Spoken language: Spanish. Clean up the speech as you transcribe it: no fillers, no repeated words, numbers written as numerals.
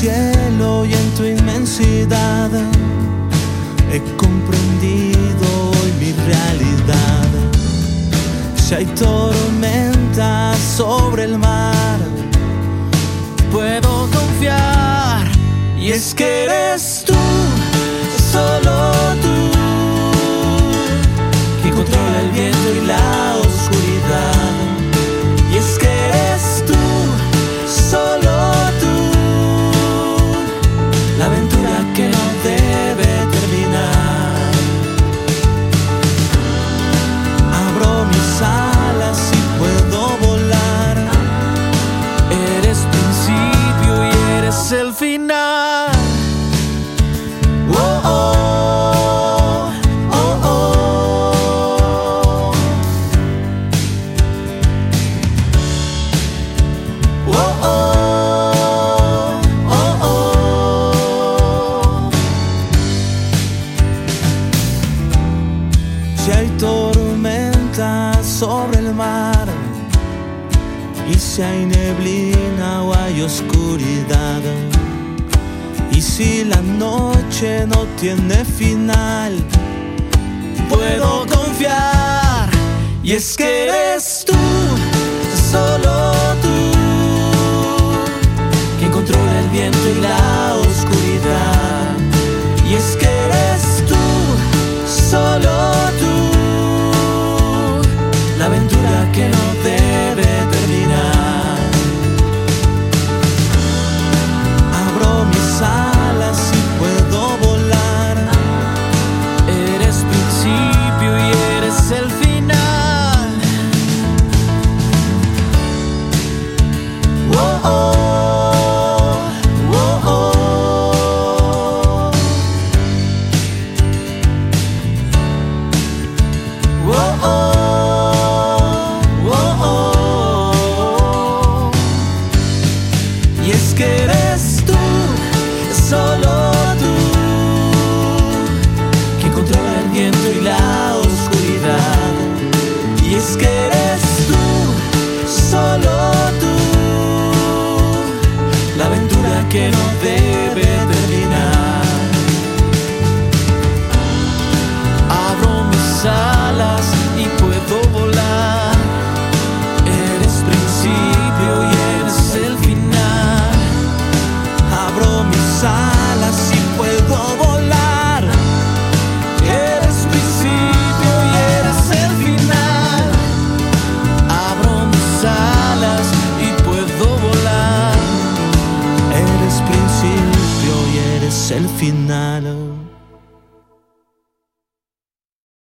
cielo y en tu inmensidad he comprendido hoy mi realidad. Si hay tormentas sobre el mar, puedo confiar, y es que eres tú, solo tú, que controla el viento y la oscuridad. Y es que eres tú, solo tú, la aventura que no debe terminar. Abro mis alas y puedo volar. Eres principio y eres el final. Oh, oh, oh, oh. Oh, oh, oh, oh. Si hay tormenta sobre el mar, y si hay neblina o hay oscuridad, y si la noche no tiene final, puedo confiar, y es que eres tú, solo tú, quien controla el viento y la oscuridad. Y es que eres tú, solo tú, la aventura que no debe terminar. Abro mis alas y puedo volar. Eres principio y eres el final. Oh, oh, oh, oh. Oh, oh, oh, oh. Y es que eres tú, solo tú, que controla el viento y la oscuridad. Y es que eres tú, solo tú, la aventura que no debe terminar. Abro mis alas y puedo volar. Eres principio y eres el final. Abro mis alas y puedo volar. Eres principio y eres el final. Abro mis alas y puedo volar. Eres principio y eres el final.